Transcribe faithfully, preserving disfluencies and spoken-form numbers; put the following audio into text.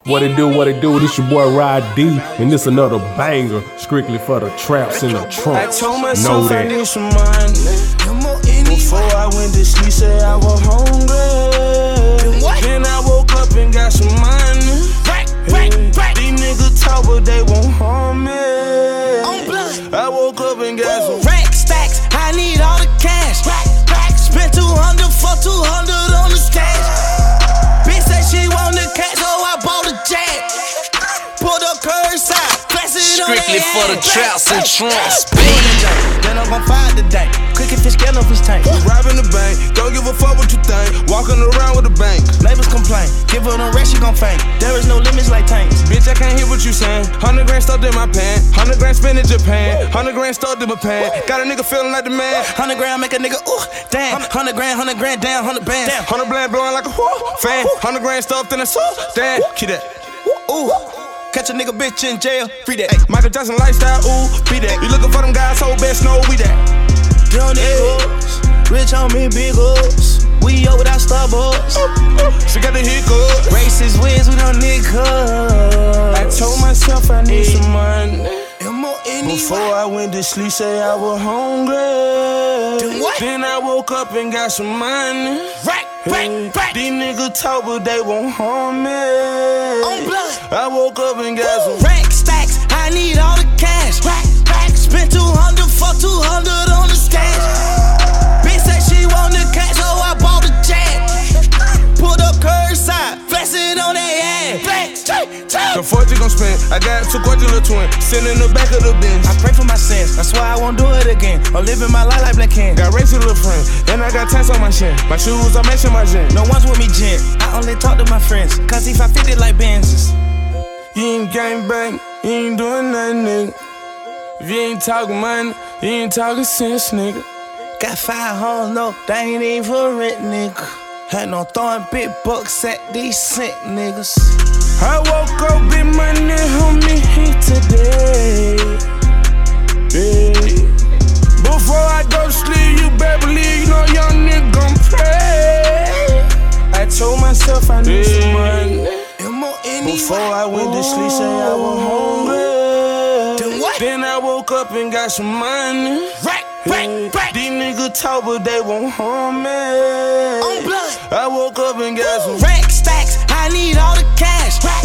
What it do, what it do, this your boy Rod D, and this another banger, strictly for the traps in the trunk. I told know myself that. I need some money. Before I went to sleep, said I was hungry. Then I woke up and got some money. Hey, these niggas talk, but they won't harm me. I woke up and got some rack stacks. I need all the cash. Spent two hundred for two hundred on the stash. Bitch said she want the cash, so I bought a jet. Pulled up curbside, press it on strictly for the traps and trunks. Then I'm gon' fire today. Cooking fish, get no fish tank. we robbing the bank, don't give a fuck what you think. Walking around with a bank. Neighbors complain, give her no rest, she gon' faint. There is no limits like tanks. Bitch, I can't hear what you saying. Hundred grand stuffed in my pants. Hundred grand spent in Japan. Hundred grand stuffed in my pants. Got a nigga feeling like the man. Hundred grand make a nigga ooh, damn. Hundred grand, hundred grand down, hundred bands. Hundred bland blowing like a whoo fan. Hundred grand stuffed in a suit. Damn, keep that. Ooh, catch a nigga bitch in jail, free that. Ay, Michael Jackson lifestyle, ooh, be that. You looking for them guys, so best know we that. Young niggas, rich on me, big ups. We up without Starbucks. She got the hiccups. Racist wins, we don't need cups. I told myself I need Ay. some money. M-O-N-E-Y. Before I went to sleep, say I was hungry. Then what? Then I woke up and got some money. Rack, rack, rack. These niggas talk, but they won't harm me. On blood. I woke up and got some rack stacks. I need all the cash. Rack, rack. Spent two hundred for two hundred on the stash. Bitch said she want the cash, so I bought a jet. Pulled up curbside, flex it on that ass. some forty gon' spend. I got two quadruple twin, sitting in the back of the bench. I pray for my sins, that's why I won't do it again. I'm living my life like Black King. Got racist little friend, and I got tats on my chin. My shoes, I matching my gym. No one's with me, gent. I only talk to my friends, cause if I fit it like Benzes. You ain't gang bang, you ain't doing nothing, nigga. If you ain't talking money, you ain't talking sense, nigga. Got five hoes, no, they ain't even for rent, nigga. Had no throwing big bucks at these sick niggas. I woke up with money on me here today. Yeah. Before I go to sleep, you better believe you know young nigga gon' pray. I told myself I need some money. Before I went to sleep, say I was hungry. Then what? Then I woke up and got some money. Rack, rack, rack. These niggas talk, but they won't harm me. On blood. I woke up and got some rack stacks. I need all the cash.